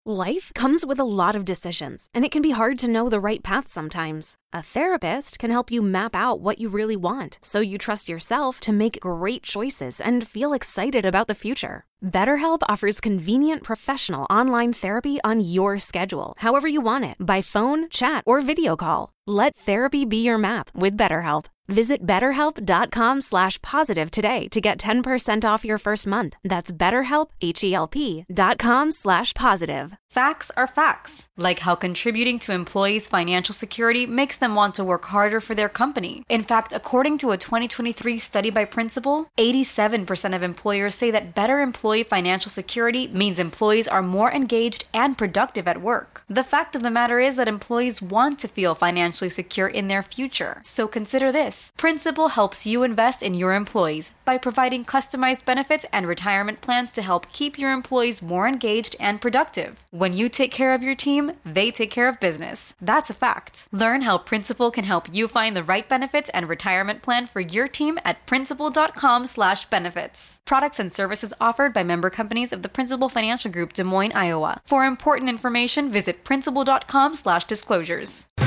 Life comes with a lot of decisions, and it can be hard to know the right path sometimes. A therapist can help you map out what you really want, so you trust yourself to make great choices and feel excited about the future. BetterHelp offers convenient professional online therapy on your schedule, however you want it, by phone, chat, or video call. Let therapy be your map with BetterHelp. Visit BetterHelp.com/positive today to get 10% off your first month. That's BetterHelp, HELP.com/positive. Facts are facts, like how contributing to employees' financial security makes them want to work harder for their company. In fact, according to a 2023 study by Principal, 87% of employers say that better employee financial security means employees are more engaged and productive at work. The fact of the matter is that employees want to feel financially secure in their future. So consider this. Principal helps you invest in your employees by providing customized benefits and retirement plans to help keep your employees more engaged and productive. When you take care of your team, they take care of business. That's a fact. Learn how Principal can help you find the right benefits and retirement plan for your team at principal.com/benefits. Products and services offered by member companies of the Principal Financial Group, Des Moines, Iowa. For important information, visit principal.com/disclosures.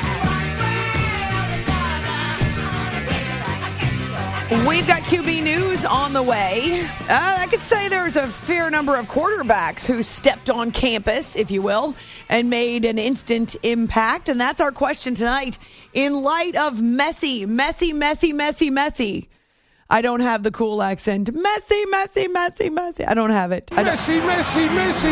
We've got QB News on the way. I could say there's a fair number of quarterbacks who stepped on campus, if you will, and made an instant impact. And that's our question tonight. In light of Messi. I don't have the cool accent. Messi. I don't have it. Messi.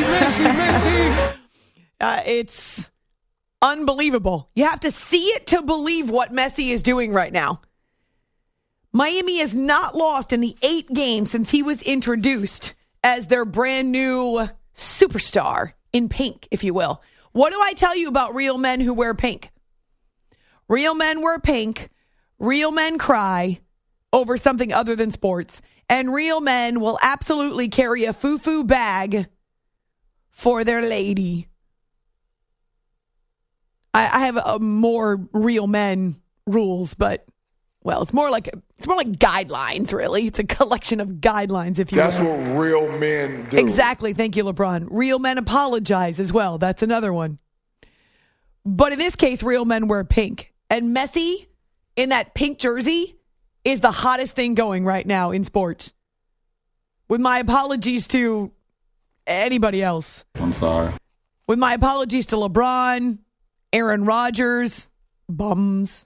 It's unbelievable. You have to see it to believe what Messi is doing right now. Miami has not lost in the 8 games since he was introduced as their brand new superstar in pink, if you will. What do I tell you about real men who wear pink? Real men wear pink. Real men cry over something other than sports. And real men will absolutely carry a foo-foo bag for their lady. I have a more real men rules, but well, it's more like guidelines, really. It's a collection of guidelines, if you will. That's what real men do. Exactly. Thank you, LeBron. Real men apologize as well. That's another one. But in this case, real men wear pink. And Messi, in that pink jersey, is the hottest thing going right now in sports. With my apologies to anybody else. I'm sorry. With my apologies to LeBron, Aaron Rodgers, bums.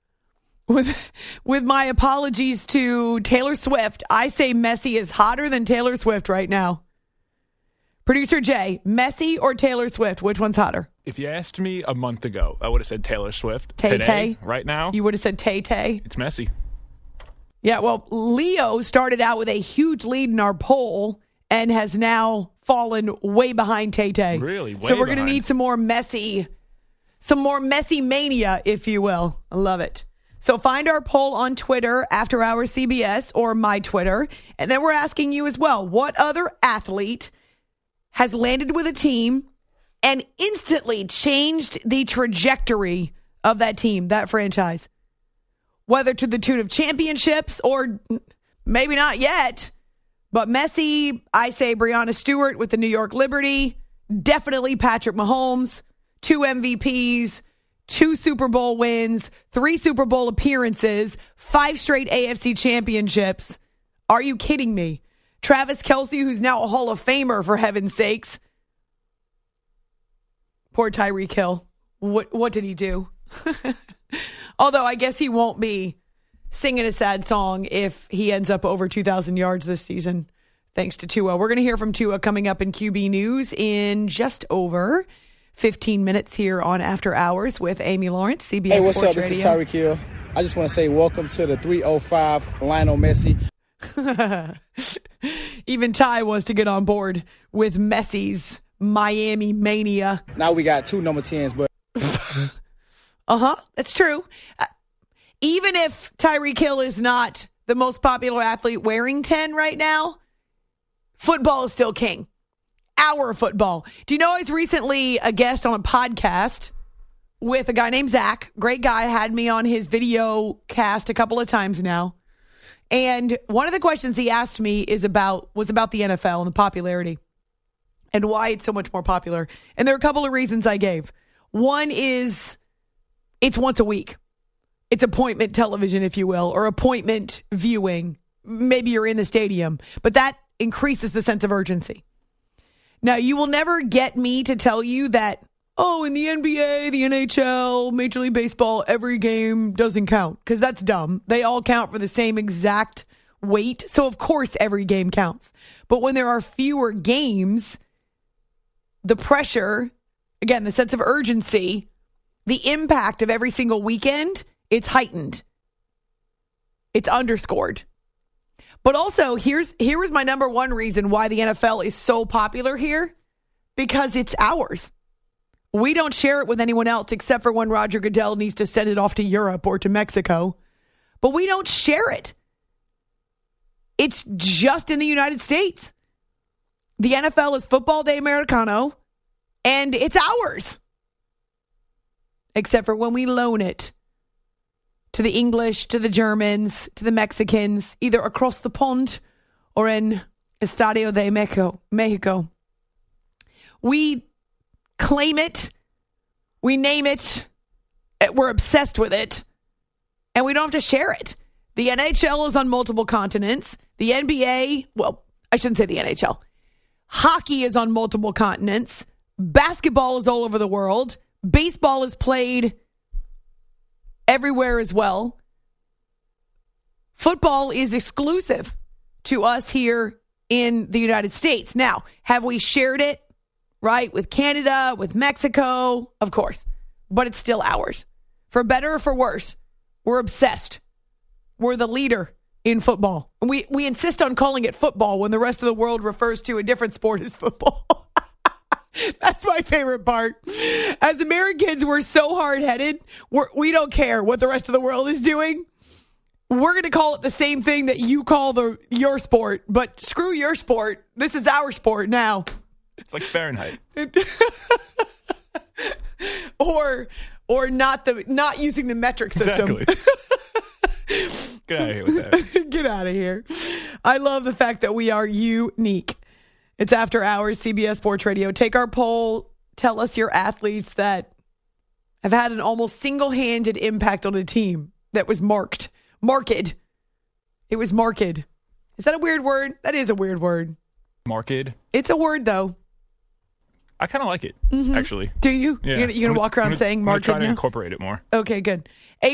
With my apologies to Taylor Swift, I say Messi is hotter than Taylor Swift right now. Producer Jay, Messi or Taylor Swift, which one's hotter? If you asked me a month ago, I would have said Taylor Swift. Tay-tay. Today, right now, You would have said Tay-Tay. It's Messi. Yeah, well, Leo started out with a huge lead in our poll and has now fallen way behind Tay-Tay. Really? So we're going to need some more Messi mania, if you will. I love it. So find our poll on Twitter, After Hours CBS, or my Twitter. And then we're asking you as well, what other athlete has landed with a team and instantly changed the trajectory of that team, that franchise? Whether to the tune of championships or maybe not yet. But Messi, I say Breanna Stewart with the New York Liberty. Definitely Patrick Mahomes. 2 MVPs. 2 Super Bowl wins, 3 Super Bowl appearances, 5 straight AFC championships. Are you kidding me? Travis Kelce, who's now a Hall of Famer, for heaven's sakes. Poor Tyreek Hill. What did he do? Although I guess he won't be singing a sad song if he ends up over 2,000 yards this season, thanks to Tua. We're going to hear from Tua coming up in QB News in just over 15 minutes here on After Hours with Amy Lawrence, CBS Hey, what's Sports up? Radio. This is Tyreek Hill. I just want to say welcome to the 305 Lionel Messi. Even Ty wants to get on board with Messi's Miami mania. Now we got 2 number 10s, but... That's true. Even if Tyreek Hill is not the most popular athlete wearing 10 right now, football is still king. Our football. Do you know I was recently a guest on a podcast with a guy named Zach? Great guy. Had me on his video cast a couple of times now. And one of the questions he asked me was about the NFL and the popularity. and why it's so much more popular. And there are a couple of reasons I gave. One is it's once a week. It's appointment television, if you will, or appointment viewing. Maybe you're in the stadium, but that increases the sense of urgency. Now, you will never get me to tell you that, oh, in the NBA, the NHL, Major League Baseball, every game doesn't count, because that's dumb. They all count for the same exact weight. So, of course, every game counts. But when there are fewer games, the pressure, again, the sense of urgency, the impact of every single weekend, it's heightened. It's underscored. But also, here was my number one reason why the NFL is so popular here, because it's ours. We don't share it with anyone else except for when Roger Goodell needs to send it off to Europe or to Mexico. But we don't share it. It's just in the United States. The NFL is Football Day Americano, and it's ours. Except for when we loan it to the English, to the Germans, to the Mexicans, either across the pond or in Estadio de Mexico. We claim it, we name it, we're obsessed with it, and we don't have to share it. The NHL is on multiple continents. The NBA, well, I shouldn't say the NHL. Hockey is on multiple continents. Basketball is all over the world. Baseball is played everywhere as well. Football is exclusive to us here in the United States. Now, have we shared it? Right, with Canada, with Mexico, of course. But it's still ours. For better or for worse, we're obsessed. We're the leader in football. We insist on calling it football when the rest of the world refers to a different sport as football. That's my favorite part. As Americans, we're so hard-headed. We don't care what the rest of the world is doing. We're going to call it the same thing that you call your sport. But screw your sport. This is our sport now. It's like Fahrenheit. or not using the metric system. Exactly. Get out of here with that. Get out of here. I love the fact that we are unique. It's After Hours, CBS Sports Radio. Take our poll. Tell us your athletes that have had an almost single-handed impact on a team that was marked. Marked. It was marked. Is that a weird word? That is a weird word. Marked? It's a word, though. I kind of like it, actually. Do you? Yeah. You're going to walk around saying marked now? I'm going to try to incorporate it more. Okay, good.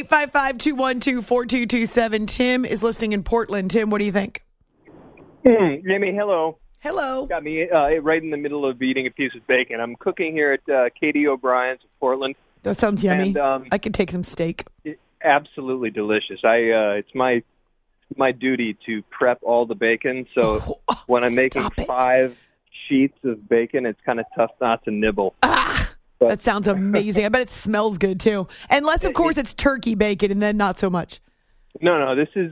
855-212-4227. Tim is listening in Portland. Tim, what do you think? Jamie, hello. Hello. Got me right in the middle of eating a piece of bacon. I'm cooking here at Katie O'Brien's in Portland. That sounds yummy. And, I could take some steak. Absolutely delicious. It's my duty to prep all the bacon. So when I'm making 5 sheets of bacon, it's kind of tough not to nibble. That sounds amazing. I bet it smells good too. Unless, of course, it's turkey bacon, and then not so much. No. This is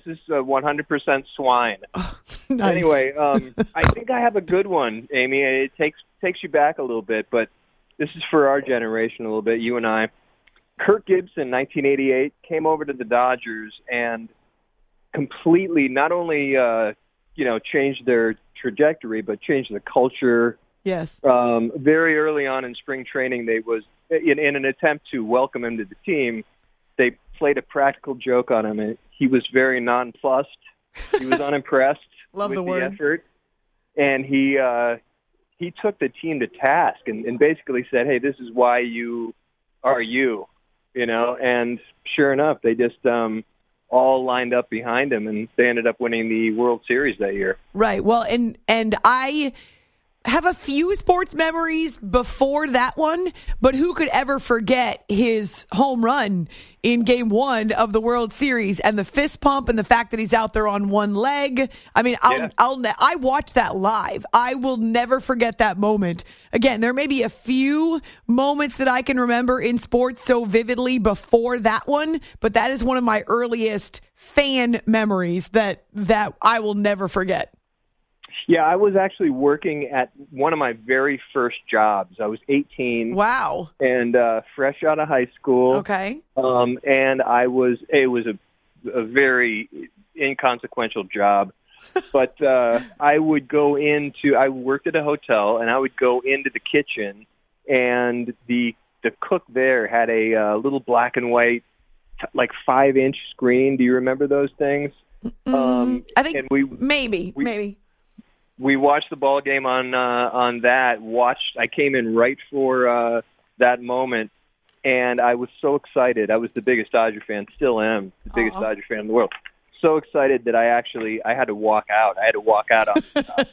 100% swine. Oh, nice. Anyway, I think I have a good one, Amy. It takes you back a little bit, but this is for our generation a little bit. You and I. Kirk Gibson, 1988, came over to the Dodgers and completely not only changed their trajectory, but changed the culture. Yes. Very early on in spring training, they was in an attempt to welcome him to the team. They played a practical joke on him, and he was very nonplussed. He was unimpressed Love with the word. effort, and he took the team to task and basically said, "Hey, this is why you are you," And sure enough, they just all lined up behind him, and they ended up winning the World Series that year. Right. Well, and I have a few sports memories before that one, but who could ever forget his home run in Game 1 of the World Series and the fist pump and the fact that he's out there on one leg? I mean, I watched that live. I will never forget that moment. Again, there may be a few moments that I can remember in sports so vividly before that one, but that is one of my earliest fan memories that I will never forget. Yeah, I was actually working at one of my very first jobs. I was 18. Wow. And fresh out of high school. Okay. And it was a very inconsequential job. But I worked at a hotel, and I would go into the kitchen, and the cook there had a little black and white, like 5-inch screen. Do you remember those things? I think maybe. We watched the ball game on that. I came in right for that moment, and I was so excited. I was the biggest Dodger fan, still am the biggest Dodger fan in the world. So excited that I had to walk out. I had to walk out on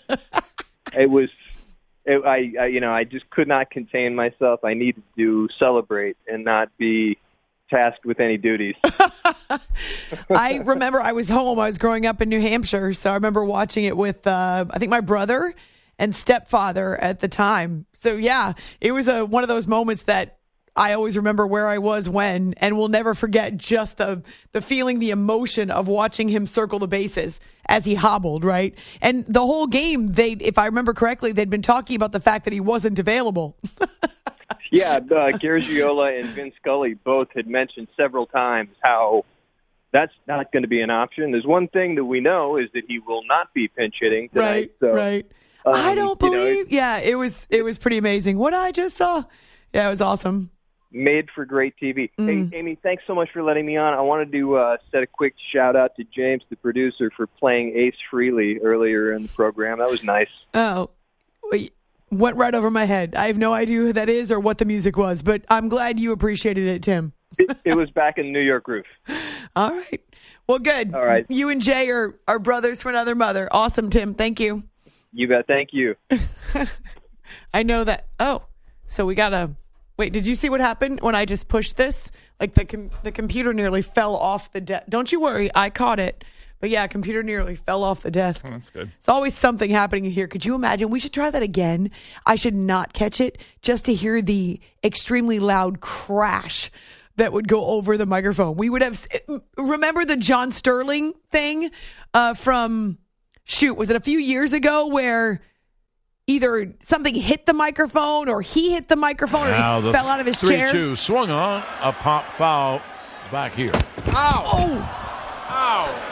I just could not contain myself. I needed to celebrate and not be tasked with any duties. I remember I was home. I was growing up in New Hampshire, so I remember watching it with I think my brother and stepfather at the time. So yeah, it was one of those moments that I always remember where I was when, and will never forget just the feeling, the emotion of watching him circle the bases as he hobbled, right? And the whole game, if I remember correctly, they'd been talking about the fact that he wasn't available. Yeah, Garagiola and Vin Scully both had mentioned several times how that's not going to be an option. There's one thing that we know is that he will not be pinch hitting tonight. Right. I don't believe. It was pretty amazing. What I just saw. Yeah, it was awesome. Made for great TV. Hey, Amy, thanks so much for letting me on. I wanted to set a quick shout-out to James, the producer, for playing Ace Frehley earlier in the program. That was nice. Oh, went right over my head. I have no idea who that is or what the music was, but I'm glad you appreciated it, Tim. It was back in New York Groove. All right. Well, good. All right. You and Jay are brothers from another mother. Awesome, Tim. Thank you. You bet. Thank you. I know that. Oh, so we got to... Wait, did you see what happened when I just pushed this? Like the computer nearly fell off the desk. Don't you worry, I caught it. But yeah, computer nearly fell off the desk. Oh, that's good. It's always something happening in here. Could you imagine? We should try that again. I should not catch it just to hear the extremely loud crash that would go over the microphone. We would have... Remember the John Sterling thing from... was it a few years ago where... either something hit the microphone or he hit the microphone or he fell out of his chair. 3-2 swung on a pop foul back here. Ow! Oh! Ow!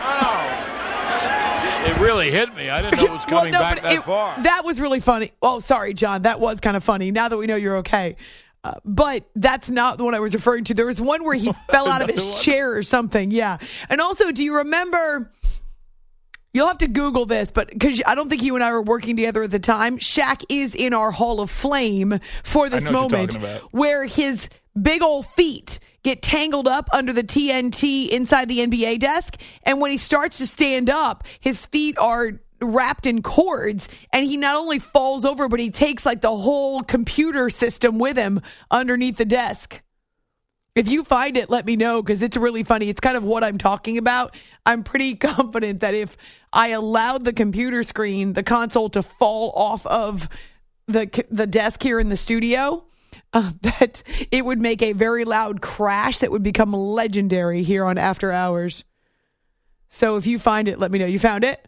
It really hit me. I didn't know it was coming back that far. That was really funny. Oh, sorry, John. That was kind of funny. Now that we know you're okay. But that's not the one I was referring to. There was one where he fell out of his chair or something. Yeah. And also, do you remember... You'll have to Google this, but because I don't think you and I were working together at the time, Shaq is in our Hall of Flame for this moment where his big old feet get tangled up under the TNT inside the NBA desk. And when he starts to stand up, his feet are wrapped in cords and he not only falls over, but he takes like the whole computer system with him underneath the desk. If you find it, let me know because it's really funny. It's kind of what I'm talking about. I'm pretty confident that if I allowed the computer screen, the console to fall off of the desk here in the studio, that it would make a very loud crash that would become legendary here on After Hours. So if you find it, let me know. You found it?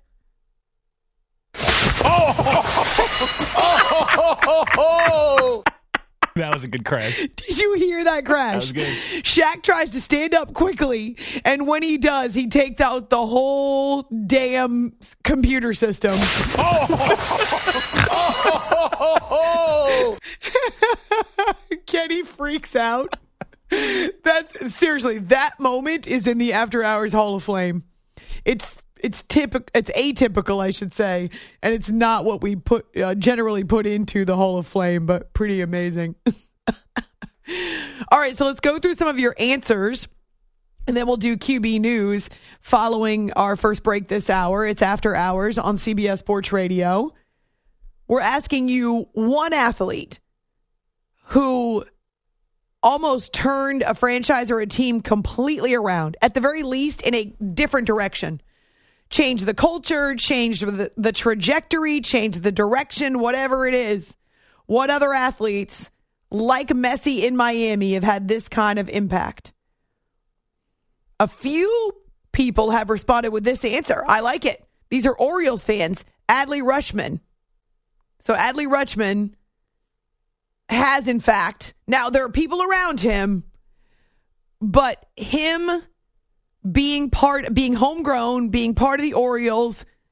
Oh! That was a good crash. Did you hear that crash? That was good. Shaq tries to stand up quickly, and when he does, he takes out the whole damn computer system. Kenny freaks out. That's seriously, that moment is in the After Hours Hall of Flame. It's atypical, I should say, and it's not what we generally put into the Hall of Flame, but pretty amazing. All right, so let's go through some of your answers, and then we'll do QB News following our first break this hour. It's After Hours on CBS Sports Radio. We're asking you one athlete who almost turned a franchise or a team completely around, at the very least in a different direction. Change the culture, change the trajectory, change the direction, whatever it is. What other athletes, like Messi in Miami, have had this kind of impact? A few people have responded with this answer. I like it. These are Orioles fans. Adley Rutschman. So Adley Rutschman has, in fact, now there are people around him, but him being homegrown, being part of the Orioles,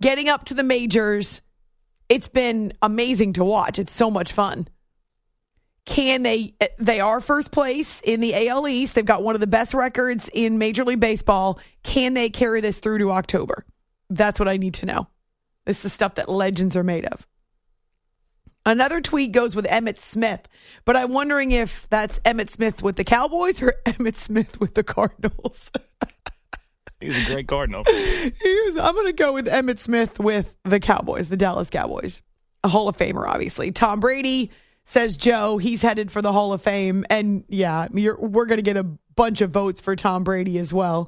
getting up to the majors. It's been amazing to watch. It's so much fun. They are first place in the AL East. They've got one of the best records in Major League Baseball. Can they carry this through to October? That's what I need to know. This is the stuff that legends are made of. Another tweet goes with Emmitt Smith, but I'm wondering if that's Emmitt Smith with the Cowboys or Emmitt Smith with the Cardinals. He's a great Cardinal. I'm going to go with Emmitt Smith with the Cowboys, the Dallas Cowboys. A Hall of Famer, obviously. Tom Brady, says Joe, he's headed for the Hall of Fame. And yeah, we're going to get a bunch of votes for Tom Brady as well.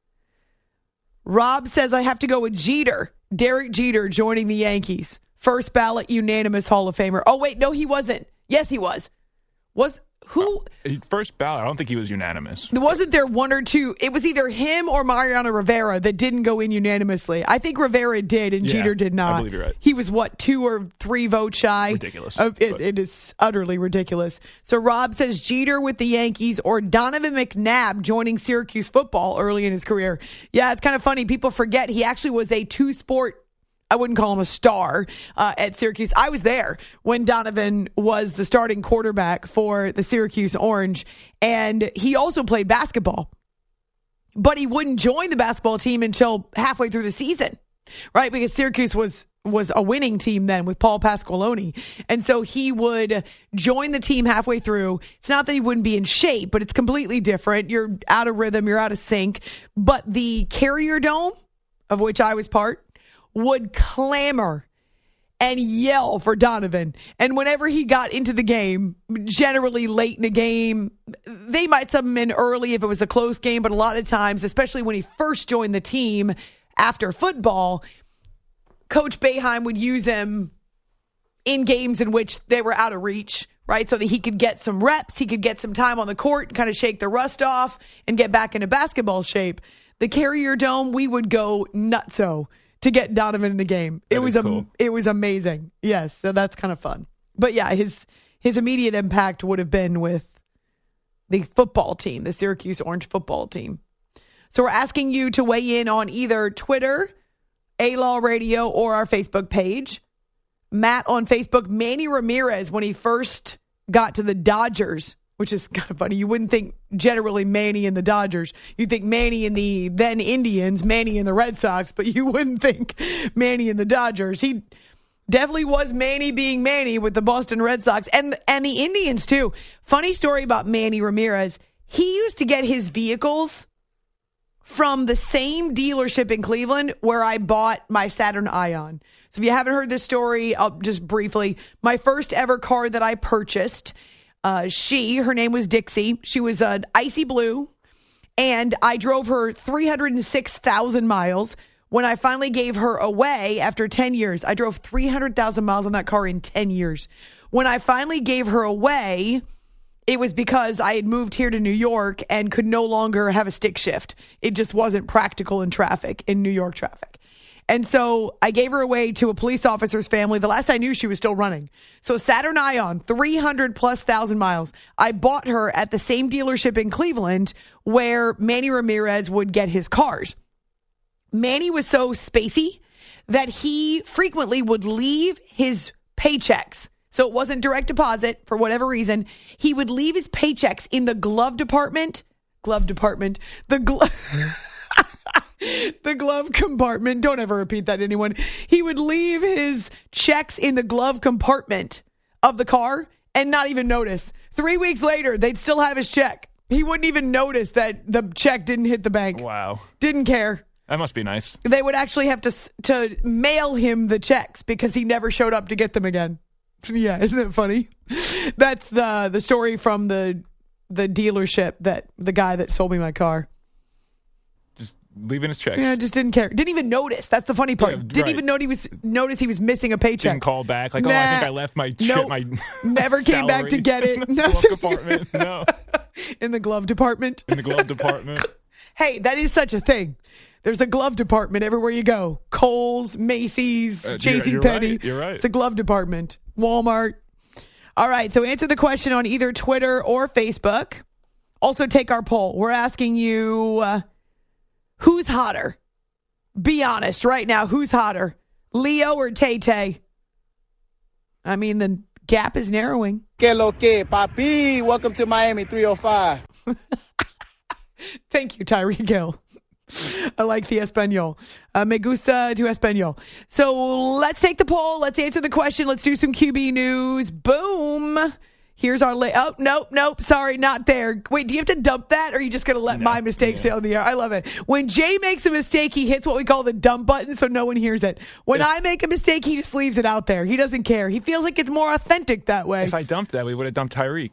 Rob says, I have to go with Jeter. Derek Jeter joining the Yankees. First ballot unanimous Hall of Famer. Oh, wait, no, he wasn't. Yes, he was. Who? First ballot, I don't think he was unanimous. Wasn't there one or two? It was either him or Mariano Rivera that didn't go in unanimously. I think Rivera did and Jeter did not. I believe you're right. He was, 2 or 3 votes shy? Ridiculous. It is utterly ridiculous. So Rob says Jeter with the Yankees or Donovan McNabb joining Syracuse football early in his career. Yeah, it's kind of funny. People forget he actually was a 2-sport, I wouldn't call him a star at Syracuse. I was there when Donovan was the starting quarterback for the Syracuse Orange, and he also played basketball. But he wouldn't join the basketball team until halfway through the season, right? Because Syracuse was a winning team then with Paul Pasqualoni. And so he would join the team halfway through. It's not that he wouldn't be in shape, but it's completely different. You're out of rhythm, you're out of sync. But the Carrier Dome, of which I was part, would clamor and yell for Donovan. And whenever he got into the game, generally late in the game, they might sub him in early if it was a close game, but a lot of times, especially when he first joined the team after football, Coach Boeheim would use him in games in which they were out of reach, right? So that he could get some reps, he could get some time on the court and kind of shake the rust off and get back into basketball shape. The Carrier Dome, we would go nutso to get Donovan in the game. It was cool. It was amazing. Yes, so that's kind of fun. But yeah, his immediate impact would have been with the football team, the Syracuse Orange football team. So we're asking you to weigh in on either Twitter, A-Law Radio, or our Facebook page. Matt on Facebook, Manny Ramirez, when he first got to the Dodgers, which is kind of funny. You wouldn't think generally Manny and the Dodgers. You'd think Manny and the then Indians, Manny and the Red Sox, but you wouldn't think Manny and the Dodgers. He definitely was Manny being Manny with the Boston Red Sox and the Indians too. Funny story about Manny Ramirez. He used to get his vehicles from the same dealership in Cleveland where I bought my Saturn Ion. So if you haven't heard this story, I'll just briefly. My first ever car that I purchased, her name was Dixie. She was an icy blue, and I drove her 306,000 miles. When I finally gave her away after 10 years, I drove 300,000 miles on that car in 10 years. When I finally gave her away, it was because I had moved here to New York and could no longer have a stick shift. It just wasn't practical in New York traffic. And so I gave her away to a police officer's family. The last I knew, she was still running. So Saturn Ion, 300,000+ miles. I bought her at the same dealership in Cleveland where Manny Ramirez would get his cars. Manny was so spacey that he frequently would leave his paychecks. So it wasn't direct deposit for whatever reason. He would leave his paychecks in the glove department. The glove compartment. Don't ever repeat that to anyone. He would leave his checks in the glove compartment of the car and not even notice. 3 weeks later, they'd still have his check. He wouldn't even notice that the check didn't hit the bank. Wow. Didn't care. That must be nice. They would actually have to mail him the checks because he never showed up to get them again. Yeah, isn't it funny? That's the story from the dealership, that the guy that sold me my car. Just leaving his checks. Yeah, just didn't care. Didn't even notice. That's the funny part. Yeah, didn't even notice he was missing a paycheck. Didn't call back. Like, nah, I think I left my my never came back to get it. In the glove compartment. No. In the glove department. In the glove department. Hey, that is such a thing. There's a glove department everywhere you go. Kohl's, Macy's, JCPenney. You're right. It's a glove department. Walmart. All right, so answer the question on either Twitter or Facebook. Also take our poll. We're asking you, who's hotter? Be honest right now. Who's hotter? Leo or Tay-Tay? I mean, the gap is narrowing. Que lo que, papi? Welcome to Miami 305. Thank you, Tyreek Hill. I like the Espanol. Me gusta tu Espanol. So let's take the poll. Let's answer the question. Let's do some QB news. Boom. Here's our oh, nope. Sorry, not there. Wait, do you have to dump that, or are you just going to let my mistake stay on the air? I love it. When Jay makes a mistake, he hits what we call the dump button so no one hears it. When I make a mistake, he just leaves it out there. He doesn't care. He feels like it's more authentic that way. If I dumped that, we would have dumped Tyreek.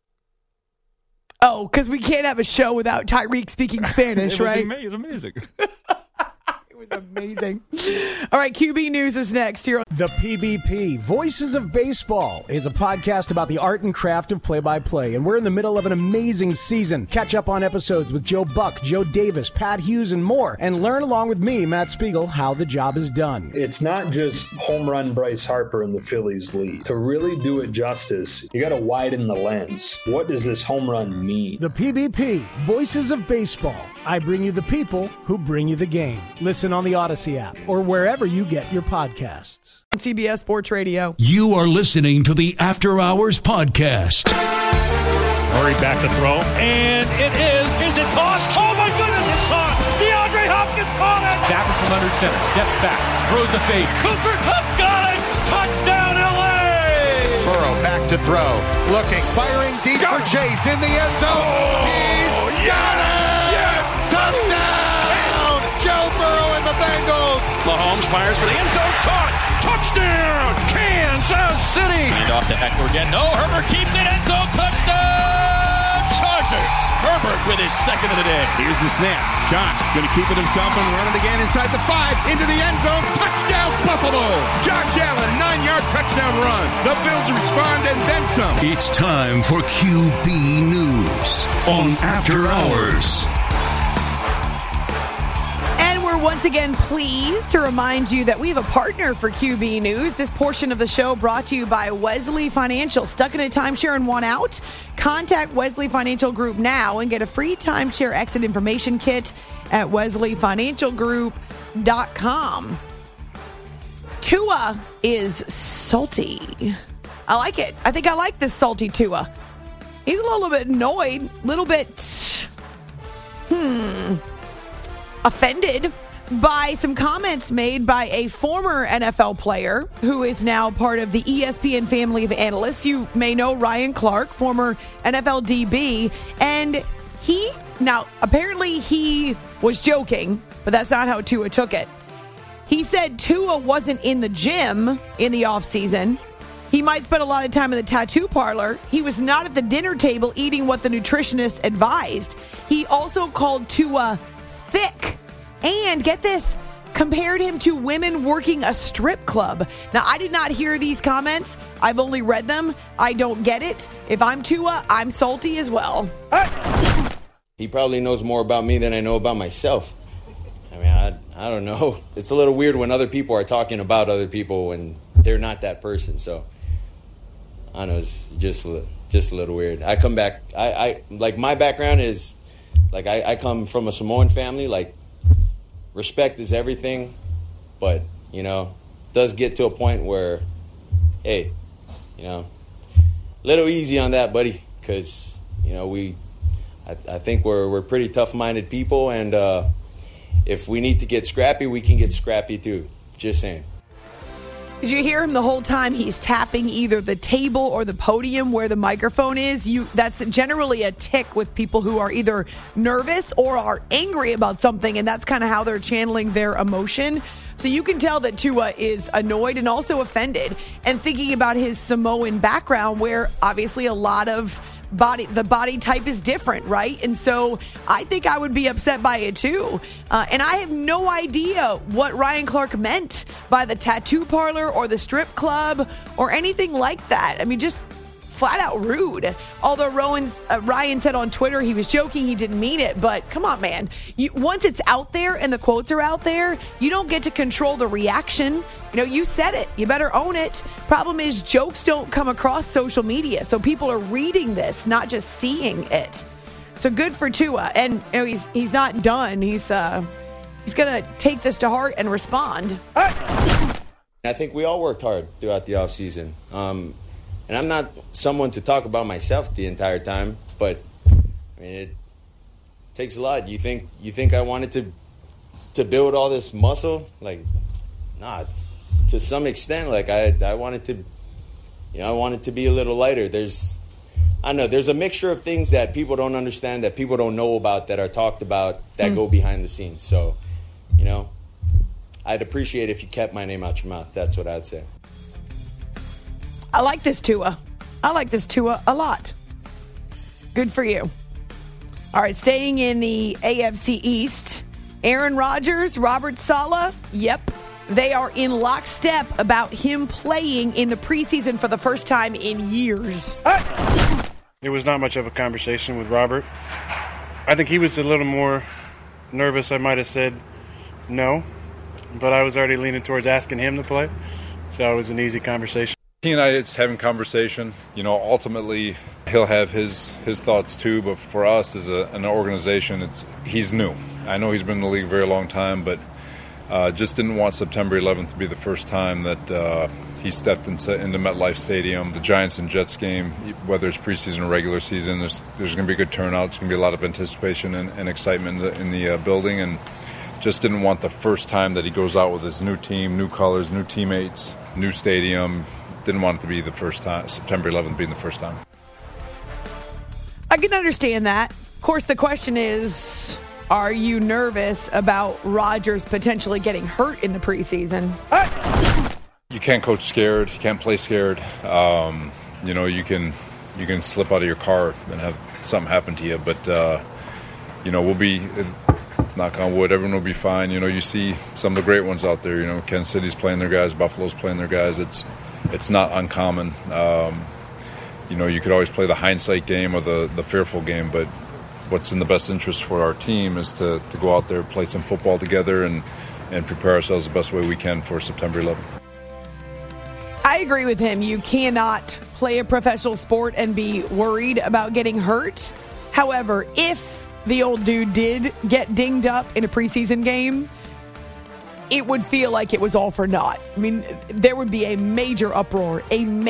Oh, because we can't have a show without Tyreek speaking Spanish, right? It was amazing. It was amazing. All right, QB News is next here. The PBP, Voices of Baseball, is a podcast about the art and craft of play-by-play, and we're in the middle of an amazing season. Catch up on episodes with Joe Buck, Joe Davis, Pat Hughes, and more, and learn along with me, Matt Spiegel, how the job is done. It's not just home run Bryce Harper in the Phillies lead. To really do it justice, you got to widen the lens. What does this home run mean? The PBP, Voices of Baseball. I bring you the people who bring you the game. Listen on the Odyssey app or wherever you get your podcasts. CBS Sports Radio. You are listening to the After Hours Podcast. Murray back to throw, and it is. Is it caught? Oh my goodness, it's caught! DeAndre Hopkins caught it! Dapper from under center, steps back, throws the fade. Cooper Kupp's got it! Touchdown, LA! Burrow back to throw, looking, firing deep for Chase in the end zone. He's got it! Touchdown! Joe Burrow and the Bengals. Mahomes fires for the end zone. Caught! Touchdown! Kansas City! And off to Eckler again. No, Herbert keeps it. End zone. Touchdown! Chargers. Herbert with his second of the day. Here's the snap. Josh going to keep it himself and run it again inside the 5. Into the end zone. Touchdown, Buffalo! Josh Allen, 9-yard touchdown run. The Bills respond and then some. It's time for QB News on After Hours. We're once again pleased to remind you that we have a partner for QB News. This portion of the show brought to you by Wesley Financial. Stuck in a timeshare and want out? Contact Wesley Financial Group now and get a free timeshare exit information kit at wesleyfinancialgroup.com. Tua is salty. I like it. I think I like this salty Tua. He's a little bit annoyed, a little bit offended by some comments made by a former NFL player who is now part of the ESPN family of analysts. You may know Ryan Clark, former NFL DB, and apparently he was joking, but that's not how Tua took it. He said Tua wasn't in the gym in the offseason. He might spend a lot of time in the tattoo parlor. He was not at the dinner table eating what the nutritionist advised. He also called Tua thick. And get this, compared him to women working a strip club. Now, I did not hear these comments. I've only read them. I don't get it. If I'm Tua, I'm salty as well. He probably knows more about me than I know about myself. I mean, I don't know. It's a little weird when other people are talking about other people when they're not that person. So, I don't know, it's just a little weird. I come back, I like, my background is, like, I come from a Samoan family, like, respect is everything, but, you know, does get to a point where, hey, you know, little easy on that, buddy, because, you know, I think we're pretty tough-minded people, and if we need to get scrappy, we can get scrappy too. Just saying. Did you hear him the whole time? He's tapping either the table or the podium where the microphone is. That's generally a tick with people who are either nervous or are angry about something, and that's kind of how they're channeling their emotion. So you can tell that Tua is annoyed and also offended, and thinking about his Samoan background, where obviously a lot of the body type is different, right? And so I think I would be upset by it too. And I have no idea what Ryan Clark meant by the tattoo parlor or the strip club or anything like that. I mean, just flat out rude. Although Ryan said on Twitter he was joking, he didn't mean it. But come on, man. Once it's out there and the quotes are out there, you don't get to control the reaction. You know, you said it. You better own it. Problem is, jokes don't come across social media. So people are reading this, not just seeing it. So good for Tua. And you know, he's not done. He's going to take this to heart and respond. I think we all worked hard throughout the offseason. And I'm not someone to talk about myself the entire time, but I mean, it takes a lot. You think I wanted to build all this muscle? Like, nah. To some extent, like I wanted to, I wanted to be a little lighter. There's a mixture of things that people don't understand, that people don't know about, that are talked about, that go behind the scenes. So, I'd appreciate if you kept my name out your mouth. That's what I'd say. I like this Tua. I like this Tua a lot. Good for you. All right, staying in the AFC East, Aaron Rodgers, Robert Saleh, yep. They are in lockstep about him playing in the preseason for the first time in years. It was not much of a conversation with Robert. I think he was a little more nervous. I might have said no, but I was already leaning towards asking him to play, so it was an easy conversation. He and I, it's having conversation. Ultimately, he'll have his thoughts too, but for us as an organization, he's new. I know he's been in the league a very long time, but just didn't want September 11th to be the first time that he stepped into MetLife Stadium. The Giants and Jets game, whether it's preseason or regular season, there's going to be a good turnout. It's going to be a lot of anticipation and excitement in the building, and just didn't want the first time that he goes out with his new team, new colors, new teammates, new stadium. Didn't want it to be the first time, September 11th being the first time. I can understand that. Of course, the question is, are you nervous about Rodgers potentially getting hurt in the preseason? You can't coach scared. You can't play scared. You can slip out of your car and have something happen to you. But we'll be, knock on wood, everyone will be fine. You see some of the great ones out there. Kansas City's playing their guys, Buffalo's playing their guys. It's not uncommon. You could always play the hindsight game or the fearful game, but what's in the best interest for our team is to go out there, play some football together, and prepare ourselves the best way we can for September 11th. I agree with him. You cannot play a professional sport and be worried about getting hurt. However, if the old dude did get dinged up in a preseason game, it would feel like it was all for naught. I mean, there would be a major uproar.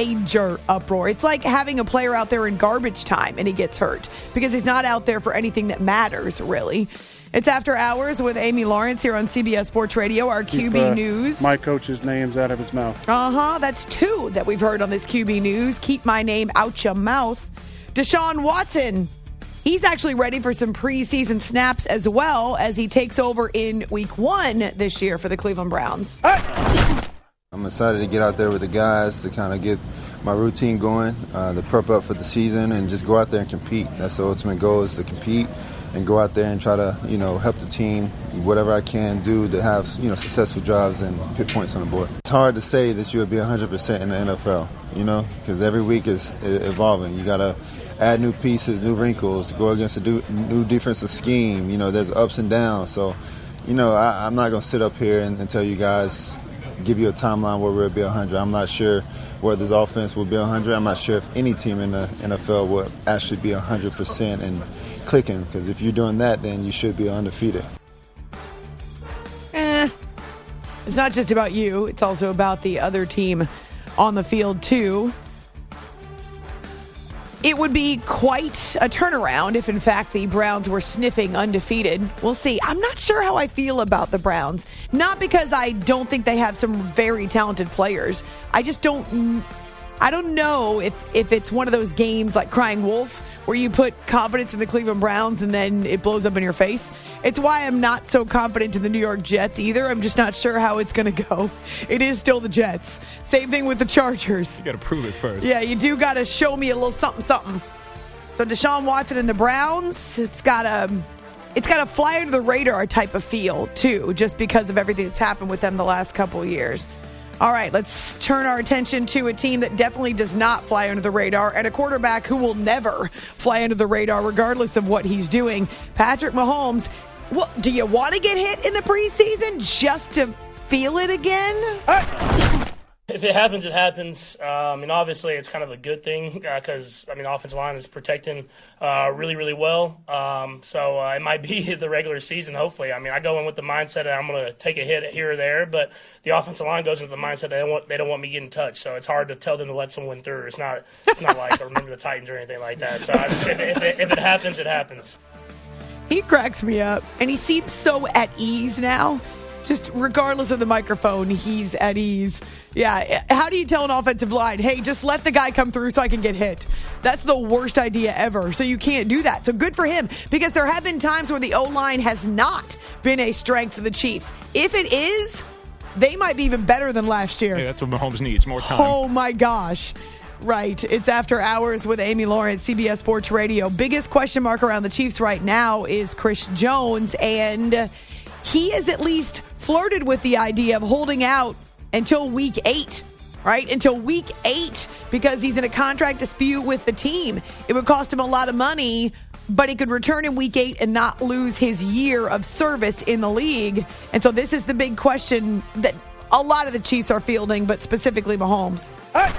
It's like having a player out there in garbage time and he gets hurt because he's not out there for anything that matters, really. It's After Hours with Amy Lawrence here on CBS Sports Radio, our QB News. My coach's name's out of his mouth. That's two that we've heard on this QB News. Keep my name out your mouth. Deshaun Watson, he's actually ready for some preseason snaps as well as he takes over in week 1 this year for the Cleveland Browns. I'm excited to get out there with the guys to kind of get my routine going, to prep up for the season and just go out there and compete. That's the ultimate goal, is to compete and go out there and try to, help the team, whatever I can do to have, successful drives and put points on the board. It's hard to say that you would be 100% in the NFL, because every week is evolving. You got to add new pieces, new wrinkles, go against a new defensive scheme. There's ups and downs. So, I'm not going to sit up here and tell you guys, give you a timeline where we'll be 100. I'm not sure whether this offense will be 100. I'm not sure if any team in the NFL will actually be 100% and clicking, because if you're doing that, then you should be undefeated. It's not just about you. It's also about the other team on the field, too. It would be quite a turnaround if, in fact, the Browns were sniffing undefeated. We'll see. I'm not sure how I feel about the Browns. Not because I don't think they have some very talented players. I don't know if it's one of those games like Crying Wolf, where you put confidence in the Cleveland Browns and then it blows up in your face. It's why I'm not so confident in the New York Jets either. I'm just not sure how it's going to go. It is still the Jets. Same thing with the Chargers. You got to prove it first. Yeah, you do got to show me a little something. So Deshaun Watson and the Browns, it's got a fly under the radar type of feel too, just because of everything that's happened with them the last couple of years. All right, let's turn our attention to a team that definitely does not fly under the radar and a quarterback who will never fly under the radar regardless of what he's doing. Patrick Mahomes, well, do you want to get hit in the preseason just to feel it again? If it happens, it happens. Obviously, it's kind of a good thing because, the offensive line is protecting really, really well. So it might be the regular season, hopefully. I go in with the mindset that I'm going to take a hit here or there, but the offensive line goes into the mindset they don't want me getting touched. So it's hard to tell them to let someone through. It's not like Remember the Titans or anything like that. So if it happens, it happens. He cracks me up, and he seems so at ease now. Just regardless of the microphone, he's at ease. Yeah, how do you tell an offensive line, hey, just let the guy come through so I can get hit? That's the worst idea ever, so you can't do that. So good for him, because there have been times where the O-line has not been a strength for the Chiefs. If it is, they might be even better than last year. Hey, that's what Mahomes needs, more time. Oh, my gosh. Right. It's After Hours with Amy Lawrence, CBS Sports Radio. Biggest question mark around the Chiefs right now is Chris Jones, and he has at least flirted with the idea of holding out until week 8, right? Until week 8, because he's in a contract dispute with the team. It would cost him a lot of money, but he could return in week 8 and not lose his year of service in the league. And so this is the big question that a lot of the Chiefs are fielding, but specifically Mahomes.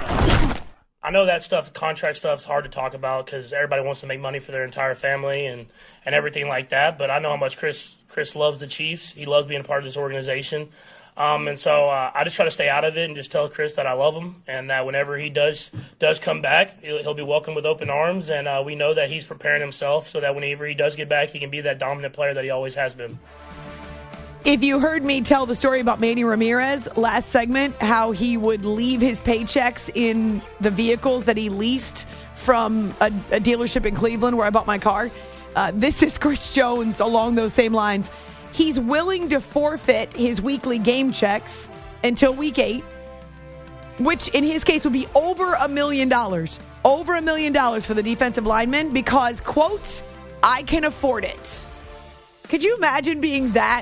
I know that stuff, contract stuff, is hard to talk about because everybody wants to make money for their entire family and everything like that. But I know how much Chris loves the Chiefs. He loves being a part of this organization. And so I just try to stay out of it and just tell Chris that I love him and that whenever he does come back, he'll be welcomed with open arms. And we know that he's preparing himself so that whenever he does get back, he can be that dominant player that he always has been. If you heard me tell the story about Manny Ramirez last segment, how he would leave his paychecks in the vehicles that he leased from a dealership in Cleveland where I bought my car, this is Chris Jones along those same lines. He's willing to forfeit his weekly game checks until week 8, which in his case would be over $1 million. Over $1 million for the defensive lineman because, quote, I can afford it. Could you imagine being that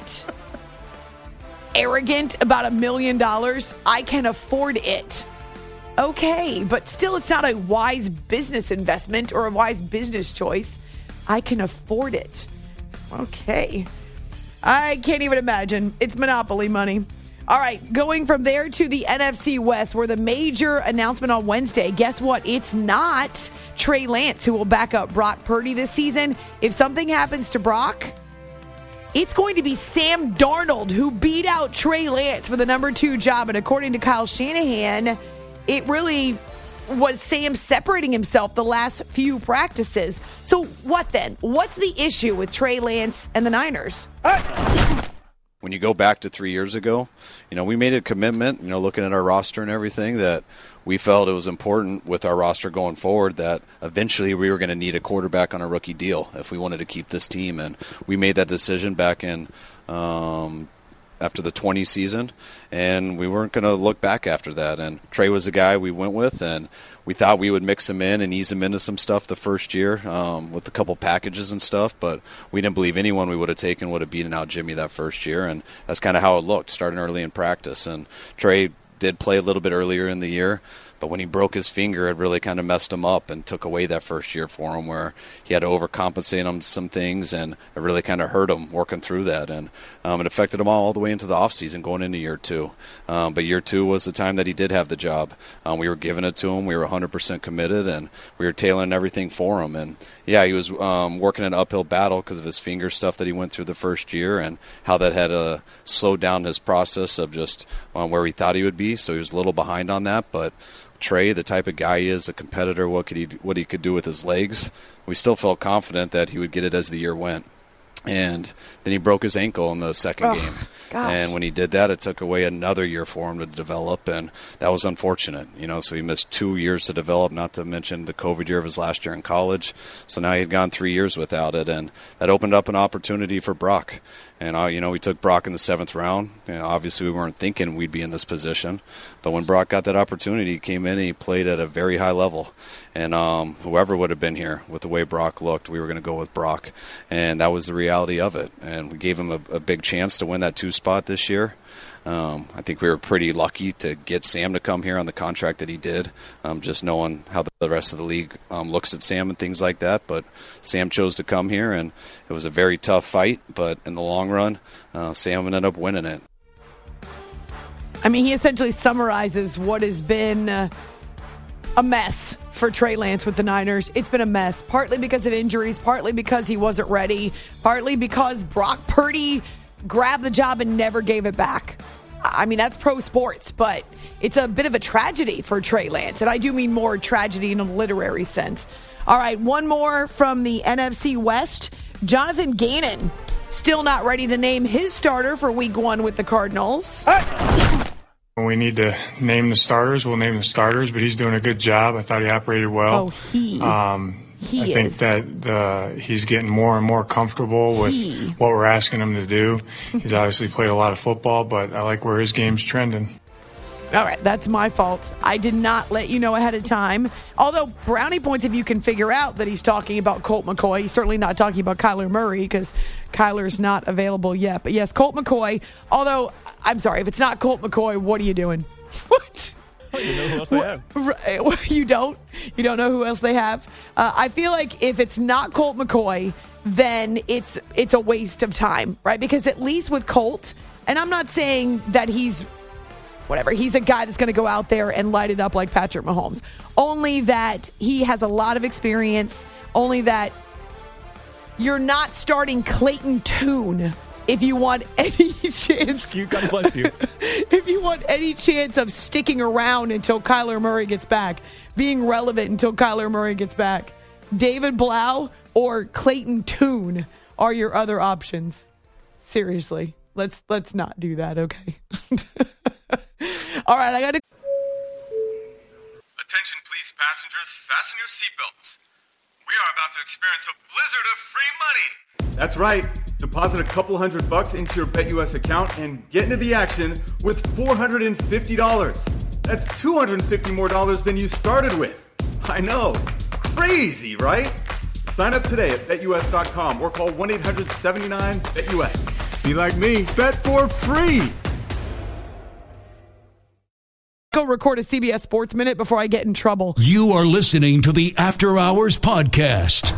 arrogant about $1 million? I can afford it. Okay, but still it's not a wise business investment or a wise business choice. I can afford it. Okay. I can't even imagine. It's monopoly money. All right, going from there to the NFC West, where the major announcement on Wednesday, guess what? It's not Trey Lance who will back up Brock Purdy this season. If something happens to Brock, it's going to be Sam Darnold who beat out Trey Lance for the number 2 job. And according to Kyle Shanahan, it really was Sam separating himself the last few practices. So what then? What's the issue with Trey Lance and the Niners? When you go back to 3 years ago, we made a commitment, looking at our roster and everything, that we felt it was important with our roster going forward that eventually we were going to need a quarterback on a rookie deal if we wanted to keep this team. And we made that decision back in after the 20 season, and we weren't going to look back after that. And Trey was the guy we went with, and we thought we would mix him in and ease him into some stuff the first year with a couple packages and stuff, but we didn't believe anyone we would have taken would have beaten out Jimmy that first year, and that's kind of how it looked, starting early in practice. And Trey did play a little bit earlier in the year, but when he broke his finger, it really kind of messed him up and took away that first year for him, where he had to overcompensate on some things, and it really kind of hurt him working through that. And it affected him all the way into the offseason going into year 2. But year 2 was the time that he did have the job. We were giving it to him. We were 100% committed, and we were tailoring everything for him. And, yeah, he was working an uphill battle because of his finger stuff that he went through the first year and how that had slowed down his process of just where he thought he would be. So he was a little behind on that, but Trey, the type of guy he is, a competitor, what he could do with his legs, we still felt confident that he would get it as the year went. And then he broke his ankle in the second game. Gosh. And when he did that, it took away another year for him to develop, and that was unfortunate. So he missed 2 years to develop, not to mention the COVID year of his last year in college. So now he had gone 3 years without it, and that opened up an opportunity for Brock. And, we took Brock in the 7th round. Obviously, we weren't thinking we'd be in this position. But when Brock got that opportunity, he came in and he played at a very high level. And whoever would have been here with the way Brock looked, we were going to go with Brock. And that was the reality of it. And we gave him a big chance to win that 2 spot this year. I think we were pretty lucky to get Sam to come here on the contract that he did, just knowing how the rest of the league looks at Sam and things like that. But Sam chose to come here, and it was a very tough fight. But in the long run, Sam ended up winning it. I mean, he essentially summarizes what has been a mess for Trey Lance with the Niners. It's been a mess, partly because of injuries, partly because he wasn't ready, partly because Brock Purdy grabbed the job and never gave it back. I mean, that's pro sports, but it's a bit of a tragedy for Trey Lance. And I do mean more tragedy in a literary sense. All right, one more from the NFC West. Jonathan Gannon still not ready to name his starter for week 1 with the Cardinals. When we need to name the starters, we'll name the starters, but he's doing a good job. I thought he operated well. I think that he's getting more and more comfortable with what we're asking him to do. He's obviously played a lot of football, but I like where his game's trending. All right, that's my fault. I did not let you know ahead of time. Although brownie points if you can figure out that he's talking about Colt McCoy. He's certainly not talking about Kyler Murray because Kyler's not available yet. But yes, Colt McCoy. Although, I'm sorry, if it's not Colt McCoy, what are you doing? What? You know who else they have. You don't? You don't know who else they have? I feel like if it's not Colt McCoy, then it's a waste of time, right? Because at least with Colt, and I'm not saying that he's a guy that's going to go out there and light it up like Patrick Mahomes. Only that he has a lot of experience. Only that you're not starting Clayton Tune if you want any chance. God bless you. If you want any chance of sticking around until Kyler Murray gets back, being relevant until Kyler Murray gets back, David Blau or Clayton Tune are your other options. Seriously, let's not do that, okay? All right, I got to. Attention, please, passengers. Fasten your seatbelts. We are about to experience a blizzard of free money. That's right. Deposit a couple $100 into your BetUS account and get into the action with $450. That's $250 more than you started with. I know. Crazy, right? Sign up today at BetUS.com or call 1-800-79-BET-US. Be like me. Bet for free. Go record a CBS Sports Minute before I get in trouble. You are listening to the After Hours Podcast.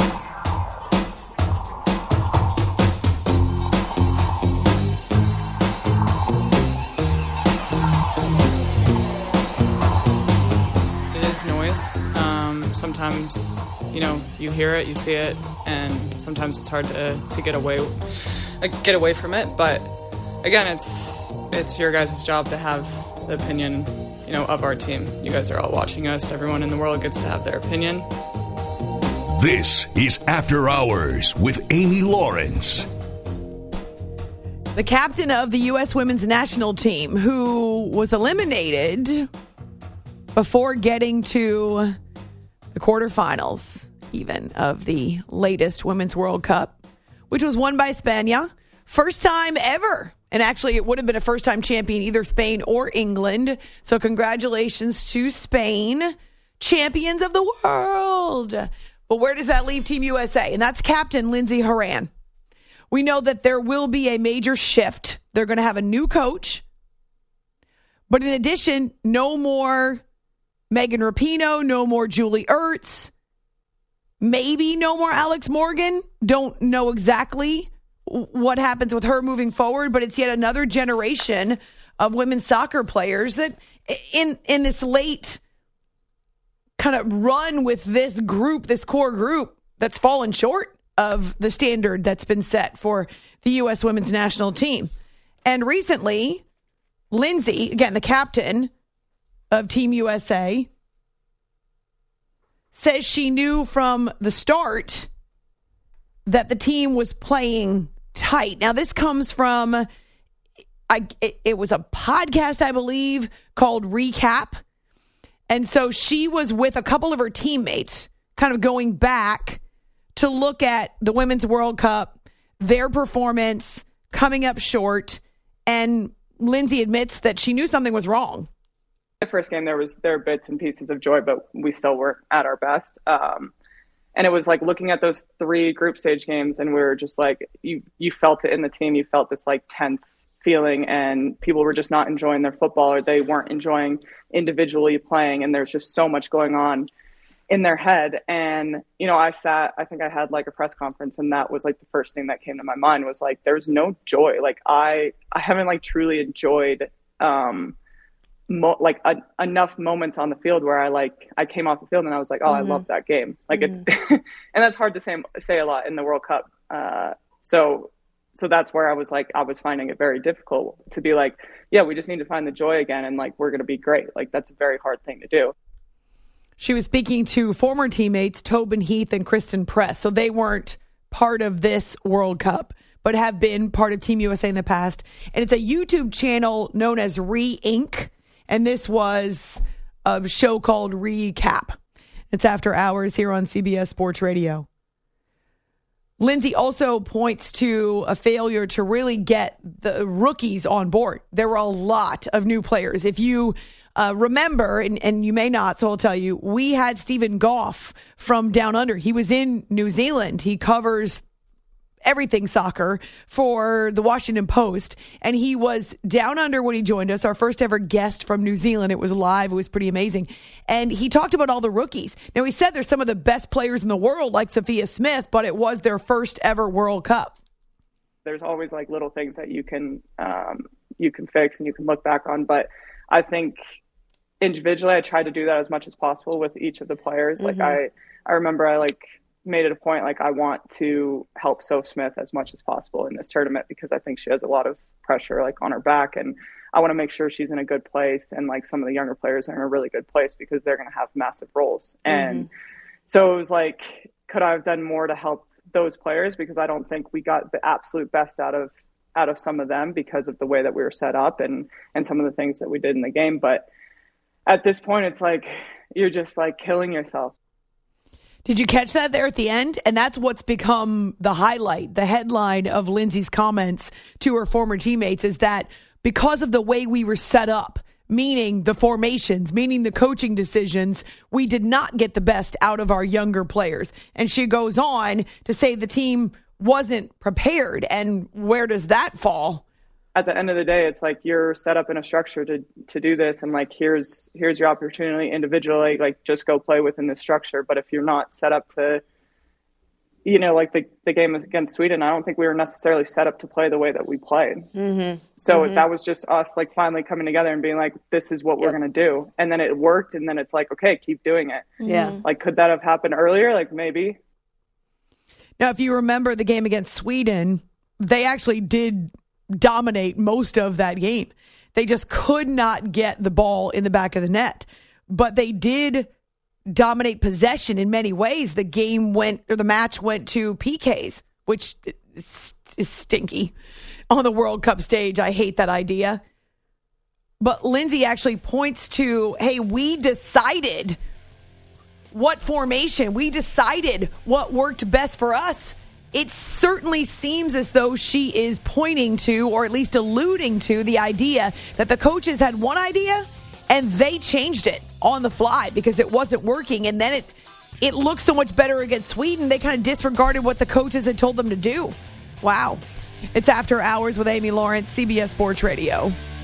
It is noise. Sometimes, you hear it, you see it, and sometimes it's hard to get away from it. But again, it's your guys' job to have the opinion, of our team. You guys are all watching us. Everyone in the world gets to have their opinion. This is After Hours with Amy Lawrence. The captain of the U.S. women's national team, who was eliminated before getting to the quarterfinals, even, of the latest Women's World Cup, which was won by España. First time ever. And actually, it would have been a first-time champion, either Spain or England. So congratulations to Spain, champions of the world. But where does that leave Team USA? And that's Captain Lindsey Horan. We know that there will be a major shift. They're going to have a new coach. But in addition, no more Megan Rapinoe, no more Julie Ertz, maybe no more Alex Morgan. Don't know exactly what happens with her moving forward, but it's yet another generation of women's soccer players that in this late kind of run with this group, this core group, that's fallen short of the standard that's been set for the U.S. women's national team. And recently, Lindsey, again, the captain of Team USA, says she knew from the start that the team was playing tight. Now, this comes from, it was a podcast, I believe, called Recap. And so she was with a couple of her teammates kind of going back to look at the Women's World Cup, their performance coming up short. And Lindsey admits that she knew something was wrong. The first game, there were bits and pieces of joy, but we still weren't at our best. And it was like looking at those 3 group stage games, and we were just like, you felt it in the team. You felt this like tense feeling, and people were just not enjoying their football, or they weren't enjoying individually playing. And there's just so much going on in their head. And, I think I had like a press conference, and that was like the first thing that came to my mind was like, there's no joy. Like I haven't like truly enjoyed enough moments on the field where I came off the field and I was like, oh, I love that game. Like it's, and that's hard to say a lot in the World Cup. So that's where I was finding it very difficult to be like, yeah, we just need to find the joy again. And like, we're going to be great. Like that's a very hard thing to do. She was speaking to former teammates Tobin Heath and Kristen Press. So they weren't part of this World Cup, but have been part of Team USA in the past. And it's a YouTube channel known as Re-Inc. And this was a show called Recap. It's After Hours here on CBS Sports Radio. Lindsay also points to a failure to really get the rookies on board. There were a lot of new players. If you remember, and you may not, so I'll tell you, we had Stephen Goff from Down Under. He was in New Zealand. He covers everything soccer for the Washington Post, and he was down under when he joined us, our first ever guest from New Zealand. It was live. It was pretty amazing. And he talked about all the rookies. Now, he said there's some of the best players in the world, like Sophia Smith, but it was their first ever World Cup. There's always like little things that you can fix and you can look back on. But I think individually, I tried to do that as much as possible with each of the players. Like I remember I made it a point, I want to help Soph Smith as much as possible in this tournament because I think she has a lot of pressure on her back, and I want to make sure she's in a good place, and some of the younger players are in a really good place because they're going to have massive roles. And so it was could I have done more to help those players, because I don't think we got the absolute best out of some of them because of the way that we were set up and some of the things that we did in the game. But at this point, it's you're just killing yourself. Did you catch that there at the end? And that's what's become the highlight, the headline of Lindsay's comments to her former teammates, is that because of the way we were set up, meaning the formations, meaning the coaching decisions, we did not get the best out of our younger players. And she goes on to say the team wasn't prepared. And where does that fall? At the end of the day, it's you're set up in a structure to do this, and here's your opportunity individually, just go play within this structure. But if you're not set up to, the game against Sweden, I don't think we were necessarily set up to play the way that we played. So that was just us finally coming together and being this is what we're going to do. And then it worked, and then it's okay, keep doing it. Yeah. Could that have happened earlier? Maybe. Now, if you remember the game against Sweden, they actually did dominate most of that game. They just could not get the ball in the back of the net, but they did dominate possession in many ways. The match went to PKs, which is stinky on the World Cup stage. I hate that idea. But Lindsay actually points to, hey, we decided what formation, we decided what worked best for us. It certainly seems as though she is pointing to, or at least alluding to, the idea that the coaches had one idea and they changed it on the fly because it wasn't working. And then it looked so much better against Sweden. They kind of disregarded what the coaches had told them to do. Wow. It's After Hours with Amy Lawrence, CBS Sports Radio.